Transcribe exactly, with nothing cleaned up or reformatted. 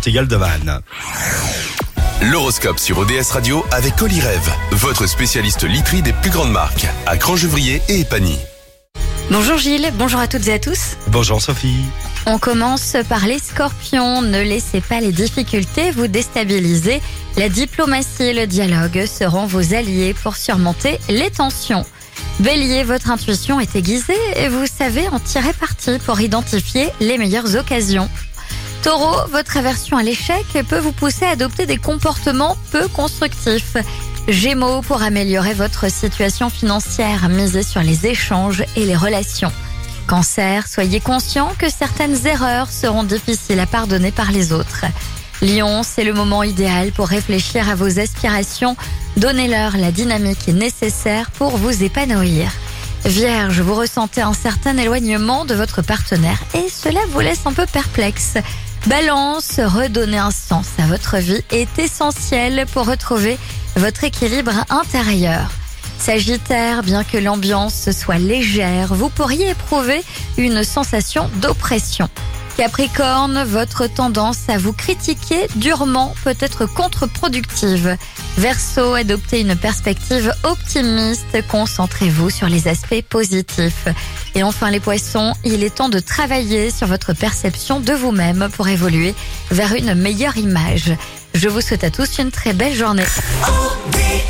Portugal de Vannes. L'horoscope sur O D S Radio avec Olyrève, votre spécialiste literie des plus grandes marques, à Crangevrier et Epagny. Bonjour Gilles, bonjour à toutes et à tous. Bonjour Sophie. On commence par les scorpions. Ne laissez pas les difficultés vous déstabiliser. La diplomatie et le dialogue seront vos alliés pour surmonter les tensions. Bélier, votre intuition est aiguisée et vous savez en tirer parti pour identifier les meilleures occasions. Taureau, votre aversion à l'échec peut vous pousser à adopter des comportements peu constructifs. Gémeaux, pour améliorer votre situation financière, misez sur les échanges et les relations. Cancer, soyez conscient que certaines erreurs seront difficiles à pardonner par les autres. Lion, c'est le moment idéal pour réfléchir à vos aspirations. Donnez-leur la dynamique nécessaire pour vous épanouir. Vierge, vous ressentez un certain éloignement de votre partenaire et cela vous laisse un peu perplexe. Balance, redonner un sens à votre vie est essentiel pour retrouver votre équilibre intérieur. Sagittaire, bien que l'ambiance soit légère, vous pourriez éprouver une sensation d'oppression. Capricorne, votre tendance à vous critiquer durement peut être contre-productive. Verseau, adoptez une perspective optimiste, concentrez-vous sur les aspects positifs. Et enfin les poissons, il est temps de travailler sur votre perception de vous-même pour évoluer vers une meilleure image. Je vous souhaite à tous une très belle journée.